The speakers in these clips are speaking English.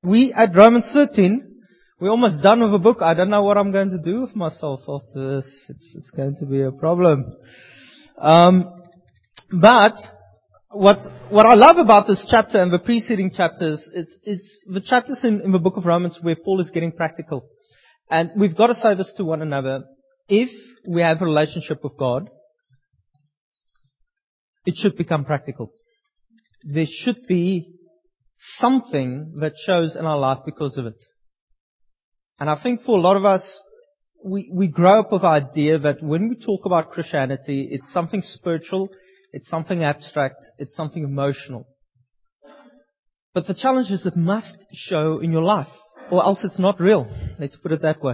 We at Romans 13, we're almost done with the book. I don't know what I'm going to do with myself after this. It's going to be a problem. But what I love about this chapter and the preceding chapters, it's the chapters in the book of Romans where Paul is getting practical. And we've got to say this to one another. If we have a relationship with God, it should become practical. There should be something that shows in our life because of it. And I think for a lot of us, we grow up with the idea that when we talk about Christianity, it's something spiritual, it's something abstract, it's something emotional. But the challenge is it must show in your life, or else it's not real. Let's put it that way.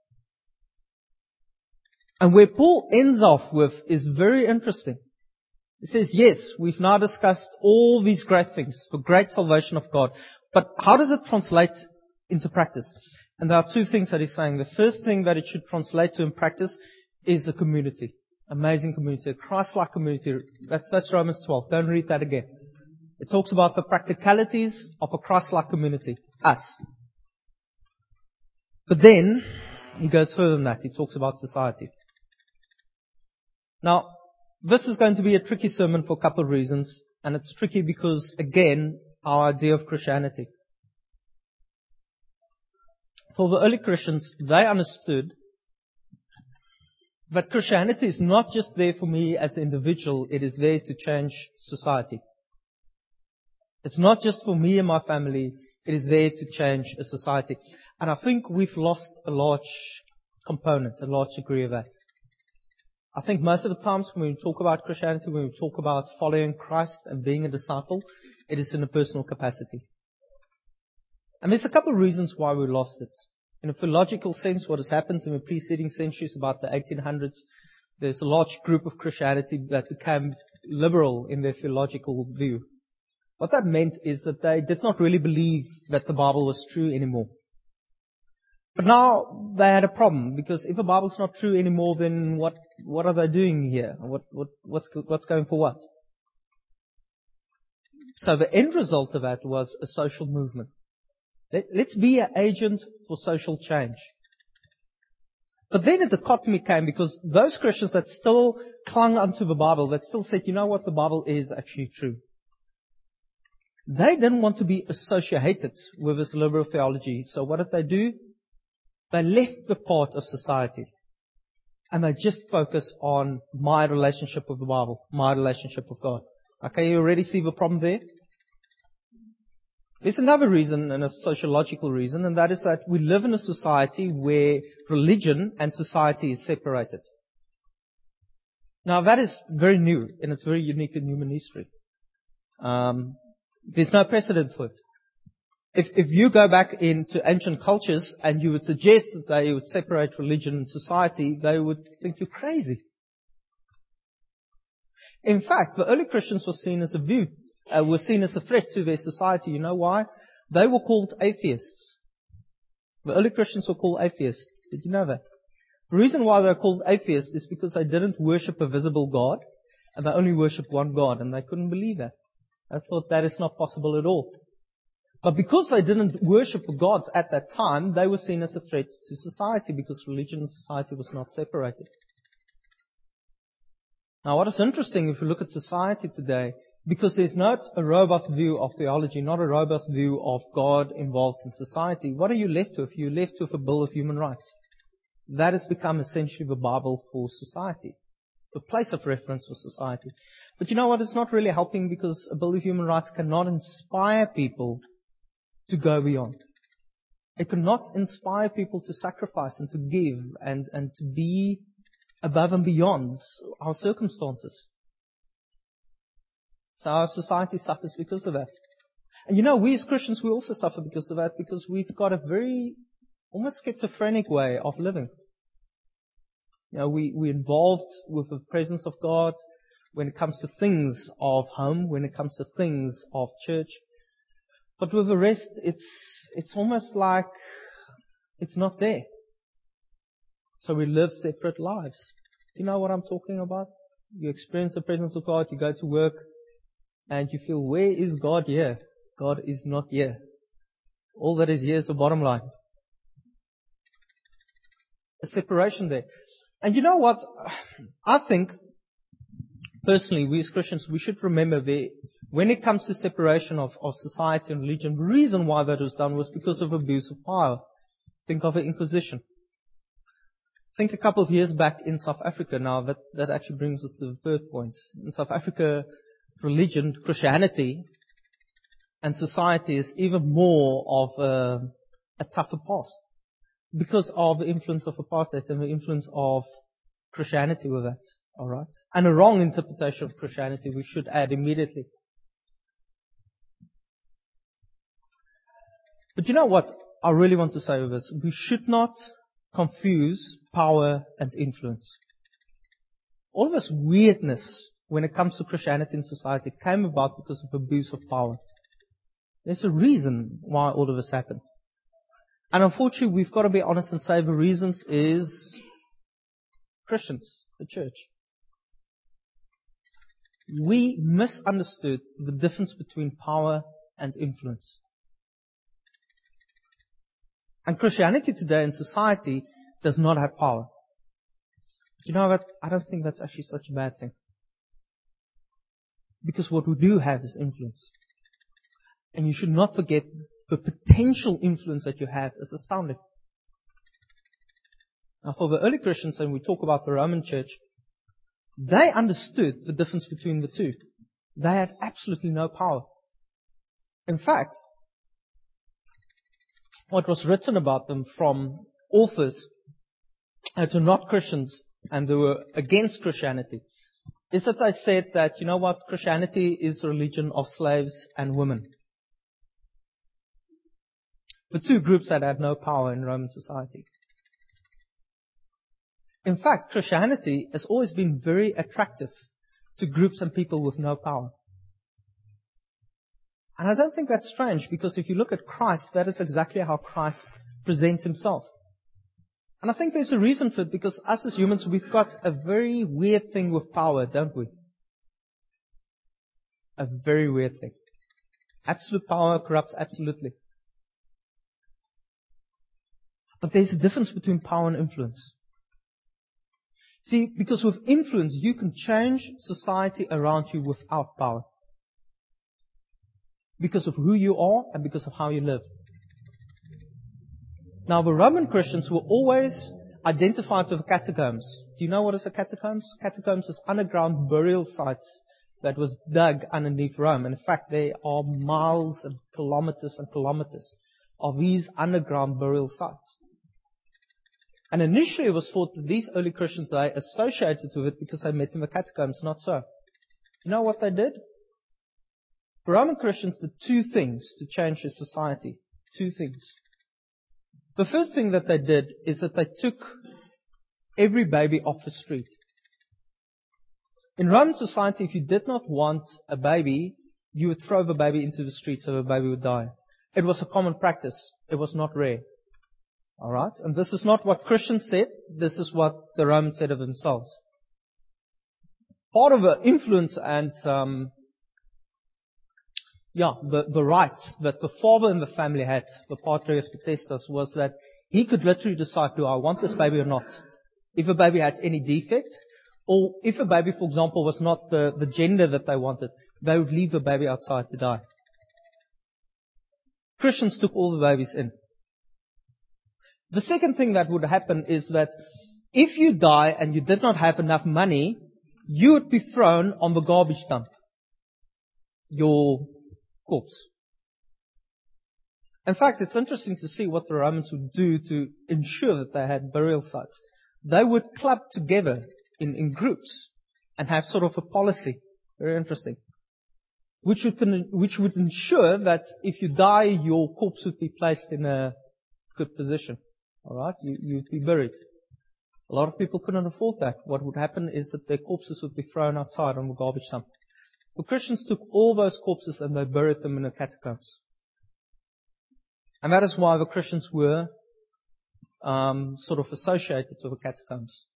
And where Paul ends off with is very interesting. He says, yes, we've now discussed all these great things, the great salvation of God. But how does it translate into practice? And there are two things that he's saying. The first thing that it should translate to in practice is a community. Amazing community. A Christ-like community. That's Romans 12. Don't read that again. It talks about the practicalities of a Christ-like community. Us. But then, he goes further than that. He talks about society. Now, this is going to be a tricky sermon for a couple of reasons. And it's tricky because, again, our idea of Christianity. For the early Christians, they understood that Christianity is not just there for me as an individual, it is there to change society. It's not just for me and my family, it is there to change a society. And I think we've lost a large component, a large degree of that. I think most of the times when we talk about Christianity, when we talk about following Christ and being a disciple, it is in a personal capacity. And there's a couple of reasons why we lost it. In a theological sense, what has happened in the preceding centuries, about the 1800s, there's a large group of Christianity that became liberal in their theological view. What that meant is that they did not really believe that the Bible was true anymore. But now they had a problem, because if the Bible's not true anymore, then what are they doing here? What's going for what? So the end result of that was a social movement. Let's be an agent for social change. But then a dichotomy came, because those Christians that still clung onto the Bible, that still said, you know what, the Bible is actually true. They didn't want to be associated with this liberal theology. So what did they do? They left the part of society. And they just focused on my relationship with the Bible, my relationship with God. Okay, you already see the problem there? There's another reason, and a sociological reason, and that is that we live in a society where religion and society is separated. Now that is very new, and it's very unique in human history. There's no precedent for it. If you go back into ancient cultures and you would suggest that they would separate religion and society, they would think you're crazy. In fact, the early Christians were seen as a threat to their society. You know why? They were called atheists. The early Christians were called atheists. Did you know that? The reason why they're called atheists is because they didn't worship a visible God, and they only worshiped one God, and they couldn't believe that. They thought that is not possible at all. But because they didn't worship the gods at that time, they were seen as a threat to society, because religion and society was not separated. Now what is interesting, if you look at society today, because there's not a robust view of theology, not a robust view of God involved in society, what are you left with? You're left with a Bill of Human Rights. That has become essentially the Bible for society, the place of reference for society. But you know what? It's not really helping, because a Bill of Human Rights cannot inspire people to go beyond. It cannot inspire people to sacrifice and to give and to be above and beyond our circumstances. So our society suffers because of that. And you know, we as Christians, we also suffer because of that, because we've got a very almost schizophrenic way of living. You know, we're involved with the presence of God when it comes to things of home, when it comes to things of church. But with the rest, it's almost like it's not there. So we live separate lives. Do you know what I'm talking about? You experience the presence of God, you go to work, and you feel, where is God here? God is not here. All that is here is the bottom line. A separation there. And you know what? I think, personally, we as Christians, we should remember when it comes to separation of society and religion, the reason why that was done was because of abuse of power. Think of the Inquisition. Think a couple of years back in South Africa now, that actually brings us to the third point. In South Africa, religion, Christianity, and society is even more of a tougher past because of the influence of apartheid and the influence of Christianity with that. Alright? And a wrong interpretation of Christianity, we should add immediately. But you know what I really want to say with this? We should not confuse power and influence. All of this weirdness when it comes to Christianity and society came about because of abuse of power. There's a reason why all of this happened. And unfortunately, we've got to be honest and say the reasons is Christians, the church. We misunderstood the difference between power and influence. And Christianity today in society does not have power. You know what? I don't think that's actually such a bad thing. Because what we do have is influence. And you should not forget the potential influence that you have is astounding. Now for the early Christians, and we talk about the Roman Church, they understood the difference between the two. They had absolutely no power. In fact, what was written about them from authors who are not Christians and they were against Christianity is that they said that, you know what, Christianity is a religion of slaves and women. The two groups that had no power in Roman society. In fact, Christianity has always been very attractive to groups and people with no power. And I don't think that's strange because if you look at Christ, that is exactly how Christ presents himself. And I think there's a reason for it because us as humans, we've got a very weird thing with power, don't we? A very weird thing. Absolute power corrupts absolutely. But there's a difference between power and influence. See, because with influence, you can change society around you without power. Because of who you are and because of how you live. Now, the Roman Christians were always identified with catacombs. Do you know what is a catacombs? Catacombs is underground burial sites that was dug underneath Rome. And in fact, there are miles and kilometers of these underground burial sites. And initially it was thought that these early Christians, they associated with it because they met in the catacombs. Not so. You know what they did? The Roman Christians did two things to change their society. Two things. The first thing that they did is that they took every baby off the street. In Roman society, if you did not want a baby, you would throw the baby into the street so the baby would die. It was a common practice. It was not rare. Alright? And this is not what Christians said. This is what the Romans said of themselves. Part of the influence and the rights that the father in the family had, the patrias potestas, was that he could literally decide, do I want this baby or not? If a baby had any defect, or if a baby, for example, was not the gender that they wanted, they would leave the baby outside to die. Christians took all the babies in. The second thing that would happen is that if you die and you did not have enough money, you would be thrown on the garbage dump. Your corpse. In fact, it's interesting to see what the Romans would do to ensure that they had burial sites. They would club together in groups and have sort of a policy. Very interesting. Which would ensure that if you die, your corpse would be placed in a good position. Alright? You'd be buried. A lot of people couldn't afford that. What would happen is that their corpses would be thrown outside on the garbage dump. The Christians took all those corpses and they buried them in the catacombs. And that is why the Christians were sort of associated with the catacombs.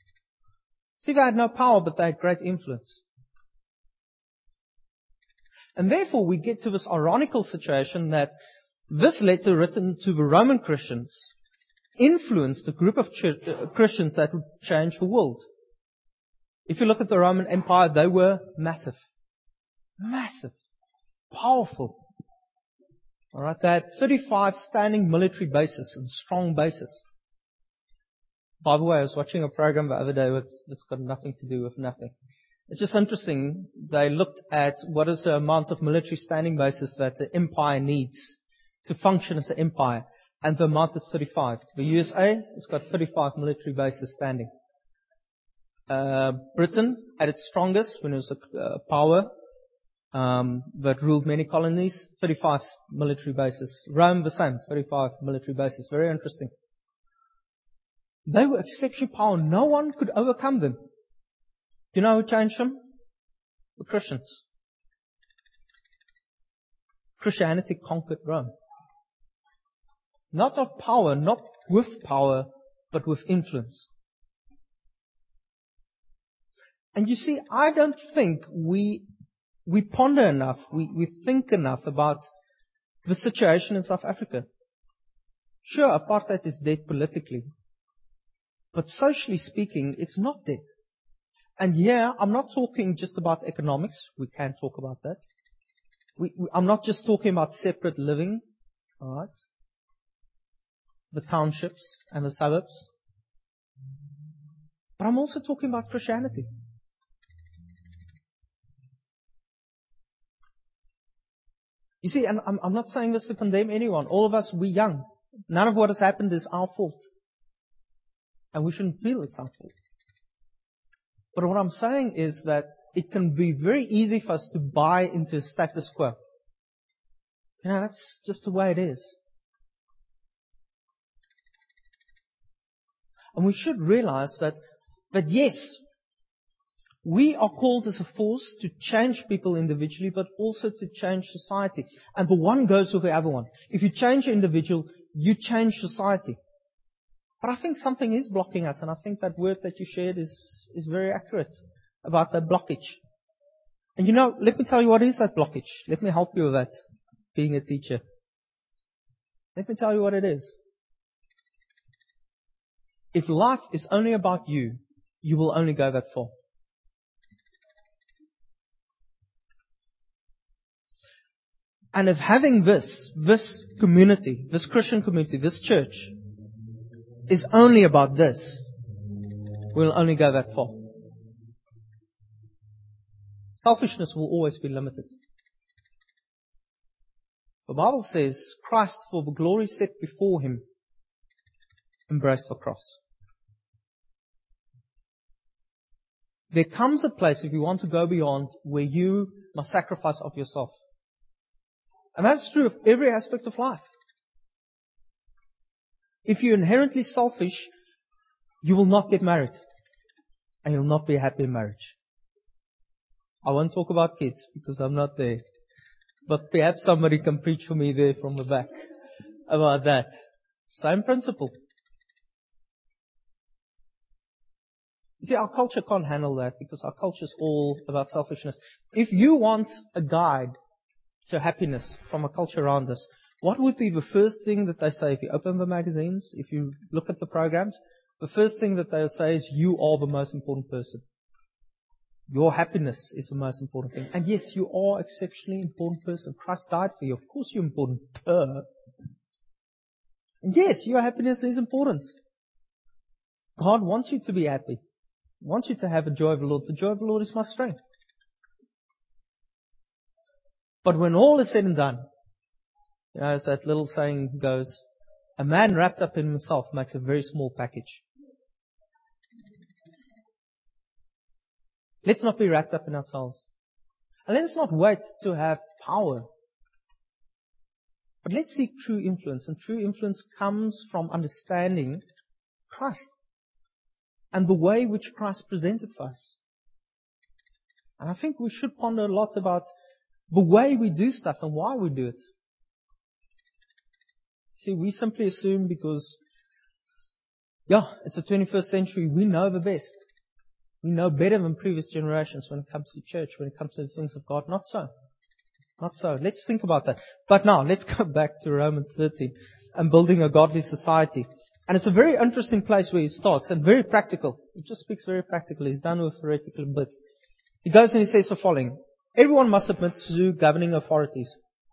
See, they had no power, but they had great influence. And therefore we get to this ironical situation that this letter written to the Roman Christians influenced a group of Christians that would change the world. If you look at the Roman Empire, they were massive. Massive. Powerful. Alright, they had 35 standing military bases and strong bases. By the way, I was watching a program the other day that's got nothing to do with nothing. It's just interesting. They looked at what is the amount of military standing bases that the empire needs to function as an empire. And the amount is 35. The USA has got 35 military bases standing. Britain, at its strongest, when it was a power that ruled many colonies, 35 military bases. Rome, the same, 35 military bases. Very interesting. They were exceptional power. No one could overcome them. You know who changed them? The Christians. Christianity conquered Rome. Not of power, not with power, but with influence. And you see, I don't think we ponder enough, we think enough about the situation in South Africa. Sure, apartheid is dead politically. But socially speaking, it's not dead. And here, I'm not talking just about economics. We can talk about that. I'm not just talking about separate living. Alright? The townships and the suburbs. But I'm also talking about Christianity. You see, and I'm not saying this to condemn anyone. All of us, we're young. None of what has happened is our fault. And we shouldn't feel it's our fault. But what I'm saying is that it can be very easy for us to buy into a status quo. You know, that's just the way it is. And we should realize that yes, we are called as a force to change people individually, but also to change society. And the one goes with the other one. If you change an individual, you change society. But I think something is blocking us, and I think that word that you shared is very accurate about that blockage. And you know, let me tell you what is that blockage. Let me help you with that, being a teacher. Let me tell you what it is. If life is only about you, you will only go that far. And if having this community, this Christian community, this church, is only about this, we'll only go that far. Selfishness will always be limited. The Bible says, Christ, for the glory set before Him, embraced the cross. There comes a place, if you want to go beyond, where you must sacrifice of yourself. And that's true of every aspect of life. If you're inherently selfish, you will not get married. And you'll not be happy in marriage. I won't talk about kids because I'm not there. But perhaps somebody can preach for me there from the back about that. Same principle. You see, our culture can't handle that because our culture is all about selfishness. If you want a guide to happiness from a culture around us, what would be the first thing that they say if you open the magazines, if you look at the programs? The first thing that they'll say is, you are the most important person. Your happiness is the most important thing. And yes, you are an exceptionally important person. Christ died for you. Of course you're important. And yes, your happiness is important. God wants you to be happy. He wants you to have the joy of the Lord. The joy of the Lord is my strength. But when all is said and done, you know, as that little saying goes, a man wrapped up in himself makes a very small package. Let's not be wrapped up in ourselves. And let us not wait to have power. But let's seek true influence. And true influence comes from understanding Christ and the way which Christ presented for us. And I think we should ponder a lot about the way we do stuff and why we do it. See, we simply assume because, it's the 21st century, we know the best. We know better than previous generations when it comes to church, when it comes to the things of God. Not so. Not so. Let's think about that. But now, let's go back to Romans 13 and building a godly society. And it's a very interesting place where he starts, and very practical. He just speaks very practically. He's done with theoretical bit. He goes and he says the following: everyone must submit to governing authorities.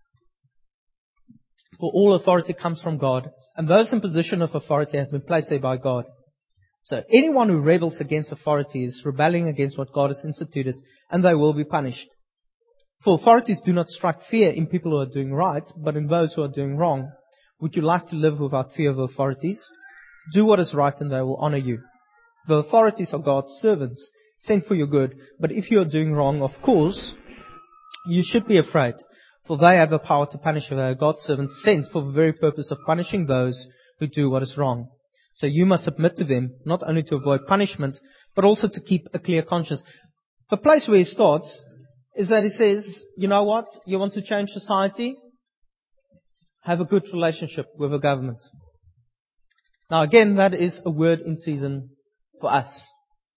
For all authority comes from God, and those in position of authority have been placed there by God. So anyone who rebels against authority is rebelling against what God has instituted, and they will be punished. For authorities do not strike fear in people who are doing right, but in those who are doing wrong. Would you like to live without fear of authorities? Do what is right and they will honor you. The authorities are God's servants, sent for your good. But if you are doing wrong, of course, you should be afraid. For they have the power to punish you. They are God's servants, sent for the very purpose of punishing those who do what is wrong. So you must submit to them, not only to avoid punishment, but also to keep a clear conscience. The place where he starts is that he says, you know what? You want to change society? Have a good relationship with the government. Now again, that is a word in season for us.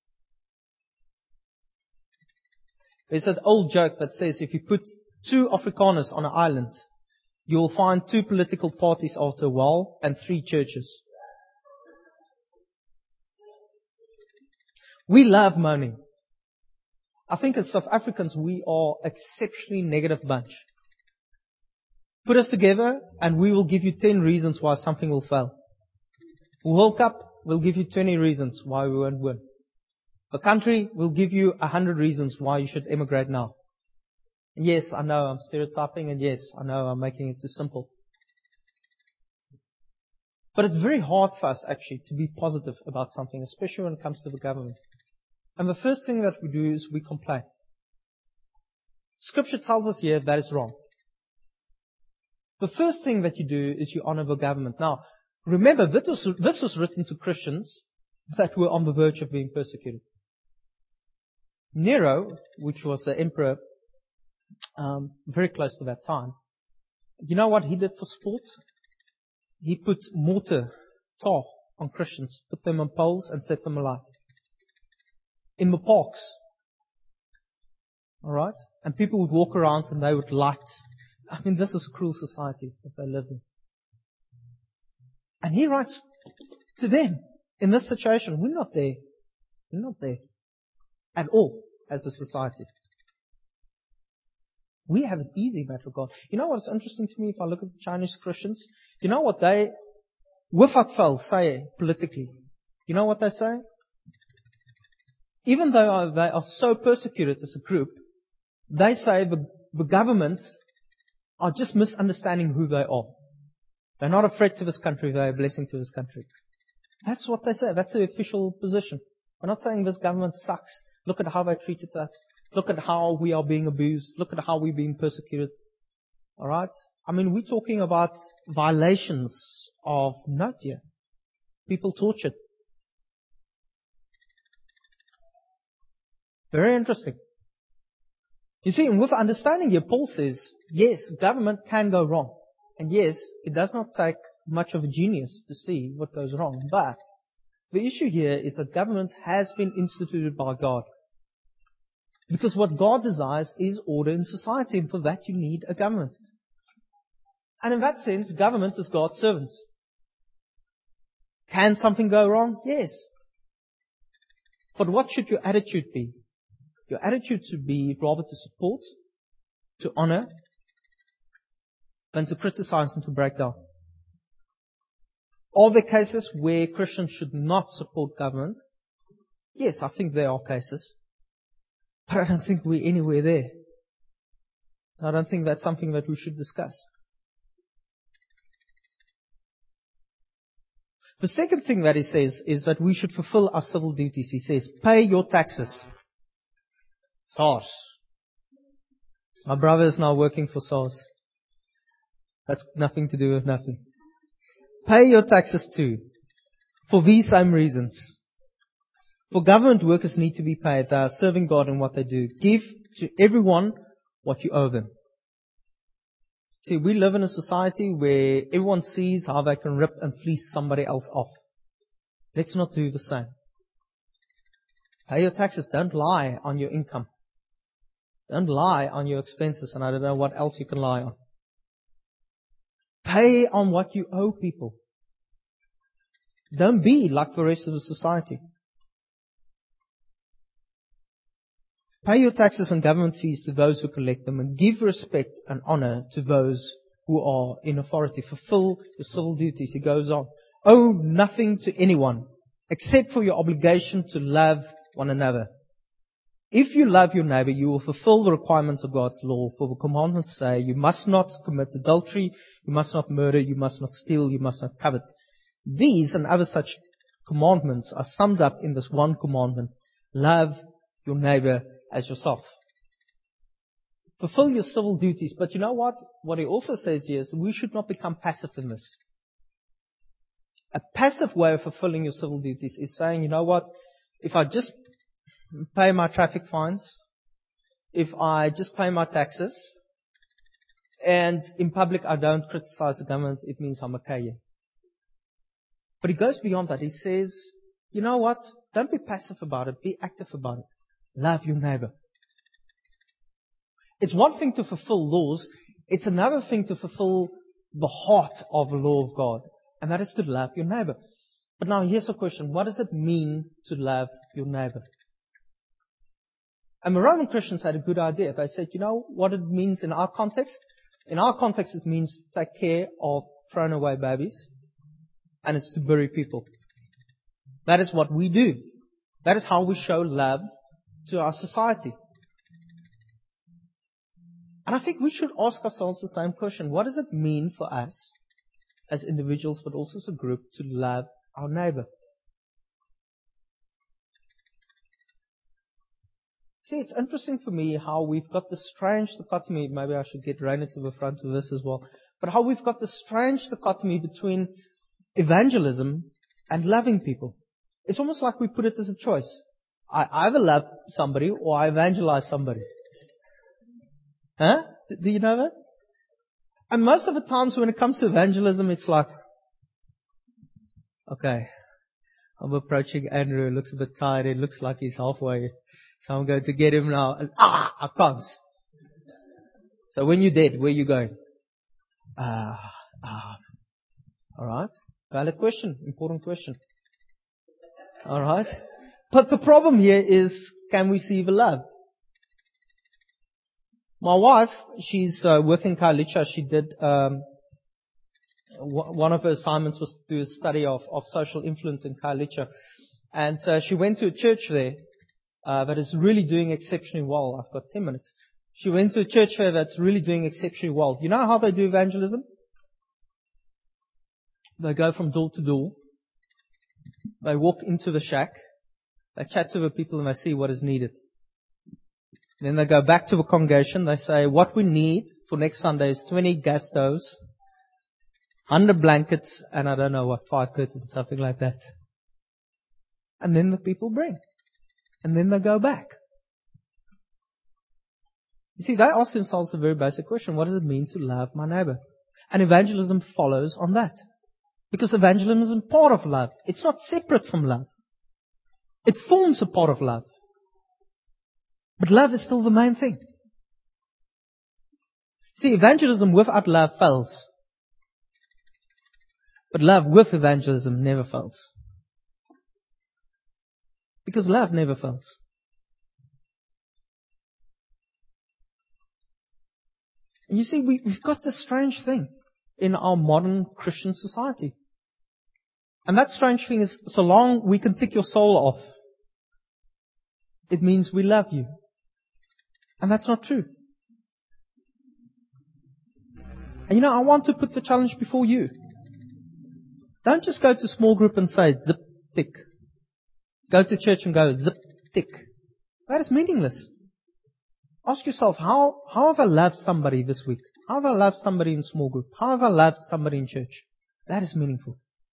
There's that old joke that says if you put 2 Afrikaners on an island, you will find 2 political parties after a while and 3 churches. We love moaning. I think as South Africans, we are exceptionally negative bunch. Put us together and we will give you 10 reasons why something will fail. World Cup will give you 20 reasons why we won't win. The country will give you 100 reasons why you should emigrate now. And yes, I know I'm stereotyping, and yes, I know I'm making it too simple. But it's very hard for us actually to be positive about something, especially when it comes to the government. And the first thing that we do is we complain. Scripture tells us here that is wrong. The first thing that you do is you honor the government. Now, remember, this was written to Christians that were on the verge of being persecuted. Nero, which was the emperor very close to that time, you know what he did for sport? He put tar on Christians, put them on poles and set them alight. In the parks. Alright? And people would walk around and they would light. I mean, this is a cruel society that they live in. And he writes to them, in this situation, we're not there. We're not there. At all, as a society. We have it easy in that regard. You know what's interesting to me if I look at the Chinese Christians? You know what they, without fail, say politically? You know what they say? Even though they are so persecuted as a group, they say the government are just misunderstanding who they are. They're not a threat to this country, they're a blessing to this country. That's what they say. That's the official position. We're not saying this government sucks. Look at how they treated us. Look at how we are being abused. Look at how we're being persecuted. Alright? I mean, we're talking about violations of note here. People tortured. Very interesting. You see, and with understanding here, Paul says, yes, government can go wrong. And yes, it does not take much of a genius to see what goes wrong. But the issue here is that government has been instituted by God. Because what God desires is order in society, and for that you need a government. And in that sense, government is God's servants. Can something go wrong? Yes. But what should your attitude be? Your attitude should be rather to support, to honor, than to criticize and to break down. Are there cases where Christians should not support government? Yes, I think there are cases. But I don't think we're anywhere there. I don't think that's something that we should discuss. The second thing that he says is that we should fulfill our civil duties. He says, pay your taxes. SARS. My brother is now working for SARS. That's nothing to do with nothing. Pay your taxes too. For these same reasons. For government workers need to be paid. They are serving God in what they do. Give to everyone what you owe them. See, we live in a society where everyone sees how they can rip and fleece somebody else off. Let's not do the same. Pay your taxes. Don't lie on your income. Don't lie on your expenses, and I don't know what else you can lie on. Pay on what you owe people. Don't be like the rest of the society. Pay your taxes and government fees to those who collect them, and give respect and honor to those who are in authority. Fulfill your civil duties. He goes on. Owe nothing to anyone except for your obligation to love one another. If you love your neighbor, you will fulfill the requirements of God's law. For the commandments say, you must not commit adultery, you must not murder, you must not steal, you must not covet. These and other such commandments are summed up in this one commandment. Love your neighbor as yourself. Fulfill your civil duties. But you know what? What he also says here is we should not become passive in this. A passive way of fulfilling your civil duties is saying, you know what? If I just pay my traffic fines, if I just pay my taxes, and in public I don't criticize the government, it means I'm okay here. But he goes beyond that. He says, you know what? Don't be passive about it. Be active about it. Love your neighbor. It's one thing to fulfill laws. It's another thing to fulfill the heart of the law of God. And that is to love your neighbor. But now here's a question. What does it mean to love your neighbor? And the Roman Christians had a good idea. They said, you know what it means in our context? In our context, it means to take care of thrown away babies. And it's to bury people. That is what we do. That is how we show love to our society. And I think we should ask ourselves the same question. What does it mean for us as individuals, but also as a group, to love our neighbor? See, it's interesting for me how we've got this strange dichotomy. Maybe I should get Rainer to the front of this as well. But how we've got this strange dichotomy between evangelism and loving people. It's almost like we put it as a choice. I either love somebody or I evangelize somebody. Huh? Do you know that? And most of the times when it comes to evangelism, it's like, okay, I'm approaching Andrew. He looks a bit tired. It looks like he's halfway. So I'm going to get him now. And I can't. So when you're dead, where are you going? Alright. Valid question. Important question. Alright. But the problem here is, can we see the love? My wife, she's working in Khayelitsha. She did, one of her assignments was to do a study of social influence in Khayelitsha. And she went to a church there that is really doing exceptionally well. I've got 10 minutes. She went to a church there that's really doing exceptionally well. You know how they do evangelism? They go from door to door. They walk into the shack. They chat to the people and they see what is needed. Then they go back to the congregation. They say, what we need for next Sunday is 20 gas stoves, 100 blankets, and I don't know what, 5 curtains, something like that. And then the people bring. And then they go back. You see, they ask themselves a very basic question. What does it mean to love my neighbor? And evangelism follows on that. Because evangelism is a part of love. It's not separate from love. It forms a part of love. But love is still the main thing. See, evangelism without love fails. But love with evangelism never fails. Because love never fails. And you see, we've got this strange thing in our modern Christian society. And that strange thing is, so long we can tick your soul off, it means we love you. And that's not true. And you know, I want to put the challenge before you. Don't just go to small group and say, zip, tick. Go to church and go, zip, tick. That is meaningless. Ask yourself, how have I loved somebody this week? How have I loved somebody in small group? How have I loved somebody in church? That is meaningful.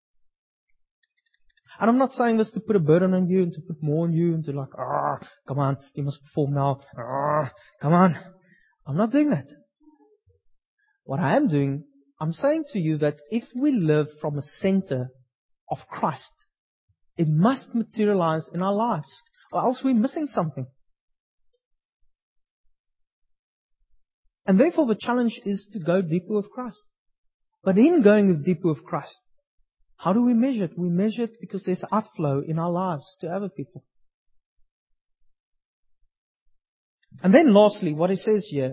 And I'm not saying this to put a burden on you and to put more on you and to like, come on, you must perform now. Come on. I'm not doing that. What I am doing, I'm saying to you that if we live from a center of Christ, it must materialize in our lives, or else we're missing something. And therefore the challenge is to go deeper with Christ. But in going deeper with Christ, how do we measure it? We measure it because there's outflow in our lives to other people. And then lastly, what he says here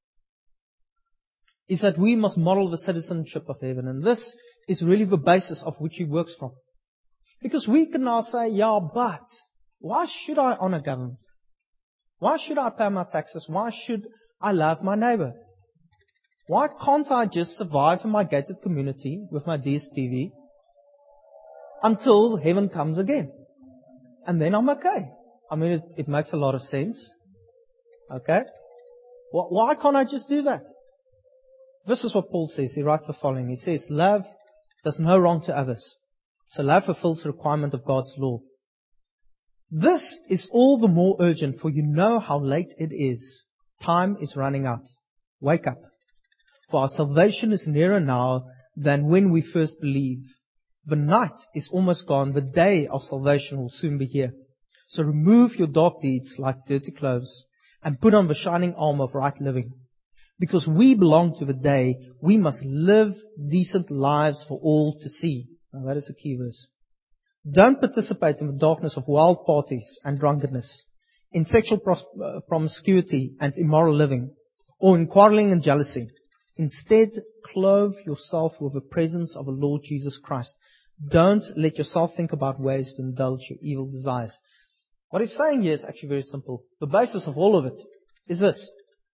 is that we must model the citizenship of heaven. And this is really the basis of which he works from. Because we can now say, yeah, but why should I honor government? Why should I pay my taxes? Why should I love my neighbor? Why can't I just survive in my gated community with my DSTV until heaven comes again? And then I'm okay. I mean, it makes a lot of sense. Okay? Why can't I just do that? This is what Paul says. He writes the following. He says, love does no wrong to others. So love fulfills the requirement of God's law. This is all the more urgent, for you know how late it is. Time is running out. Wake up. For our salvation is nearer now than when we first believed. The night is almost gone. The day of salvation will soon be here. So remove your dark deeds like dirty clothes and put on the shining armor of right living. Because we belong to the day, we must live decent lives for all to see. Now that is a key verse. Don't participate in the darkness of wild parties and drunkenness, in sexual promiscuity and immoral living, or in quarreling and jealousy. Instead, clothe yourself with the presence of the Lord Jesus Christ. Don't let yourself think about ways to indulge your evil desires. What he's saying here is actually very simple. The basis of all of it is this.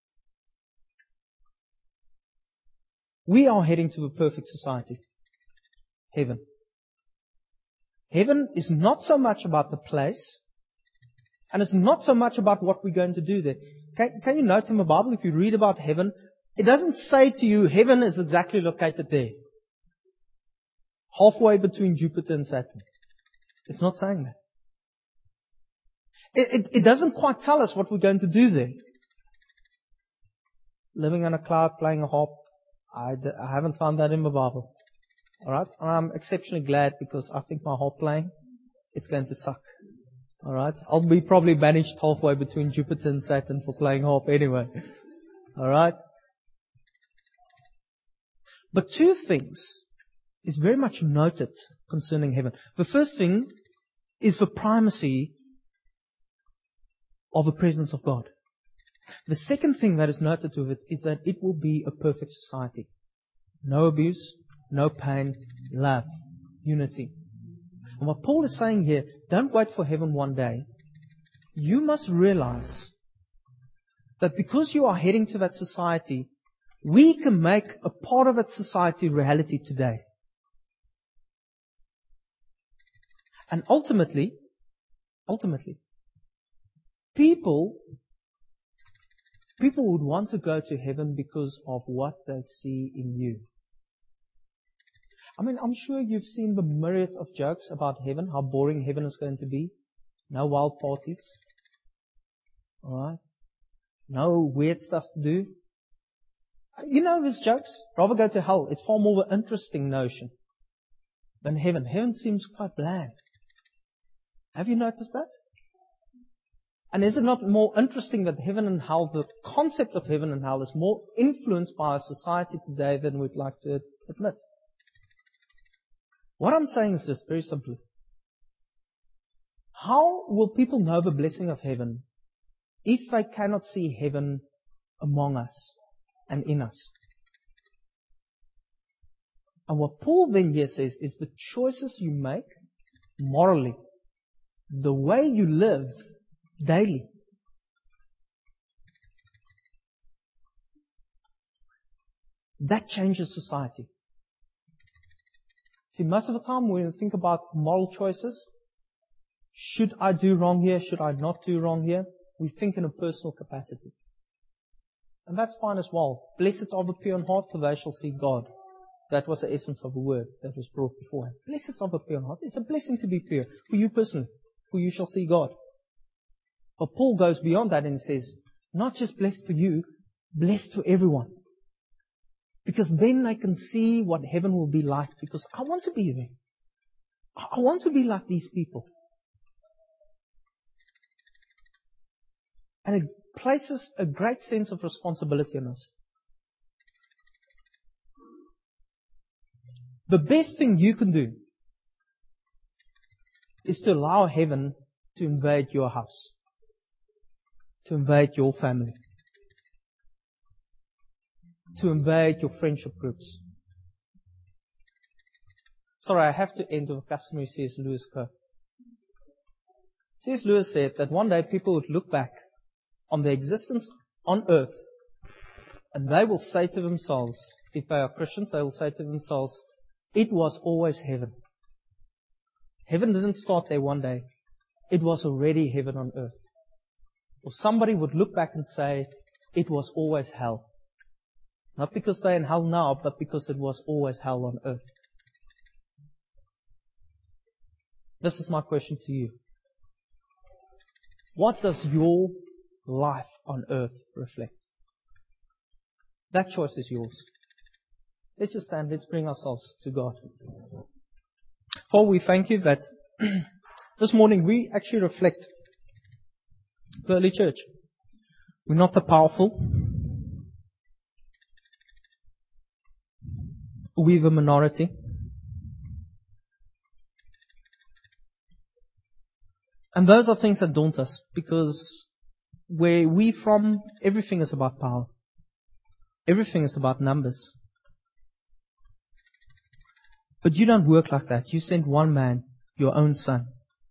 We are heading to a perfect society. Heaven. Heaven is not so much about the place, and it's not so much about what we're going to do there. Can you note in the Bible, if you read about heaven, it doesn't say to you, heaven is exactly located there. Halfway between Jupiter and Saturn. It's not saying that. It doesn't quite tell us what we're going to do there. Living on a cloud, playing a harp. I haven't found that in the Bible. Alright? And I'm exceptionally glad because I think my harp playing, it's going to suck. Alright? I'll be probably banished halfway between Jupiter and Saturn for playing harp anyway. Alright? But two things is very much noted concerning heaven. The first thing is the primacy of the presence of God. The second thing that is noted to it is that it will be a perfect society. No abuse, no pain, love, unity. And what Paul is saying here, don't wait for heaven one day. You must realize that because you are heading to that society, we can make a part of that society reality today. And ultimately, people would want to go to heaven because of what they see in you. I mean, I'm sure you've seen the myriad of jokes about heaven, how boring heaven is going to be. No wild parties. Alright? No weird stuff to do. You know these jokes? Rather go to hell. It's far more of an interesting notion than heaven. Heaven seems quite bland. Have you noticed that? And is it not more interesting that heaven and hell, the concept of heaven and hell is more influenced by our society today than we'd like to admit? What I'm saying is this, very simply. How will people know the blessing of heaven if they cannot see heaven among us and in us? And what Paul then here says is the choices you make morally, the way you live daily, that changes society. See, most of the time when we think about moral choices, should I do wrong here? Should I not do wrong here? We think in a personal capacity. And that's fine as well. Blessed are the pure in heart, for they shall see God. That was the essence of the word that was brought before him. Blessed are the pure in heart. It's a blessing to be pure. For you personally. For you shall see God. But Paul goes beyond that and says, not just blessed for you, blessed for everyone. Because then they can see what heaven will be like. Because I want to be there. I want to be like these people. And it places a great sense of responsibility on us. The best thing you can do is to allow heaven to invade your house, to invade your family, to invade your friendship groups. Sorry, I have to end with a customary C.S. Lewis quote. C.S. Lewis said that one day people would look back on their existence on earth and they will say to themselves, if they are Christians, they will say to themselves, it was always heaven. Heaven didn't start there one day. It was already heaven on earth. Or somebody would look back and say, it was always hell. Not because they're in hell now, but because it was always hell on earth. This is my question to you. What does your life on earth reflect? That choice is yours. Let's just stand. Let's bring ourselves to God. Father, we thank you that this morning we actually reflect the early church. We're not the powerful. We're the minority. And those are things that daunt us, because where we're from, everything is about power. Everything is about numbers. But you don't work like that. You sent one man, your own son,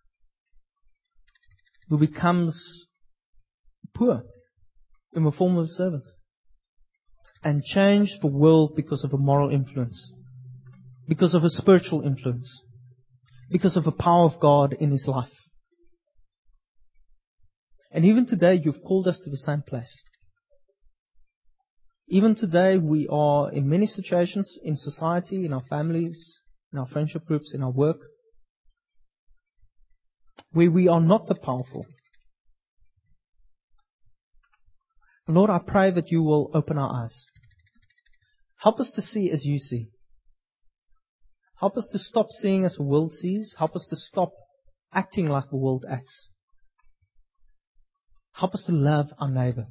who becomes poor in the form of a servant, and changed the world because of a moral influence, because of a spiritual influence, because of the power of God in his life. And even today, you've called us to the same place. Even today, we are in many situations in society, in our families, in our friendship groups, in our work, where we are not the powerful. Lord, I pray that you will open our eyes. Help us to see as you see. Help us to stop seeing as the world sees. Help us to stop acting like the world acts. Help us to love our neighbor.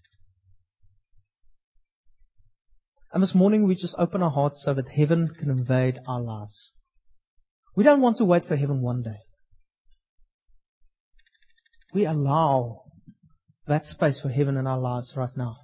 And this morning we just open our hearts so that heaven can invade our lives. We don't want to wait for heaven one day. We allow that space for heaven in our lives right now.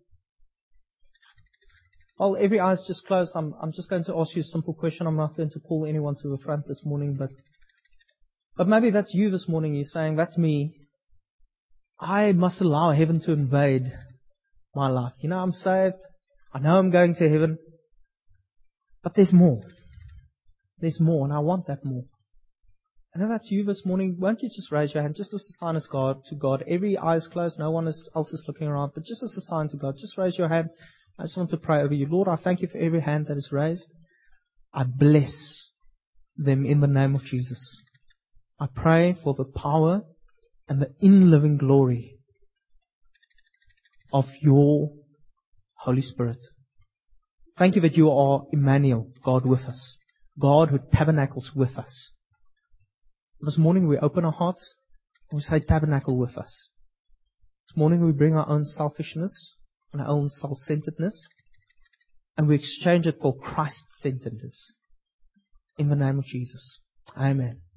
While every eye is just closed, I'm just going to ask you a simple question. I'm not going to call anyone to the front this morning, but maybe that's you this morning. You're saying, that's me. I must allow heaven to invade my life. You know, I'm saved. I know I'm going to heaven. But there's more. There's more, and I want that more. And if that's you this morning, won't you just raise your hand, just as a sign as God to God. Every eye is closed, no one else is looking around, but just as a sign to God, just raise your hand. I just want to pray over you. Lord, I thank you for every hand that is raised. I bless them in the name of Jesus. I pray for the power and the in-living glory of your Holy Spirit. Thank you that you are Emmanuel, God with us. God who tabernacles with us. This morning we open our hearts and we say, tabernacle with us. This morning we bring our own selfishness and our own self-centeredness, and we exchange it for Christ-centeredness. In the name of Jesus. Amen.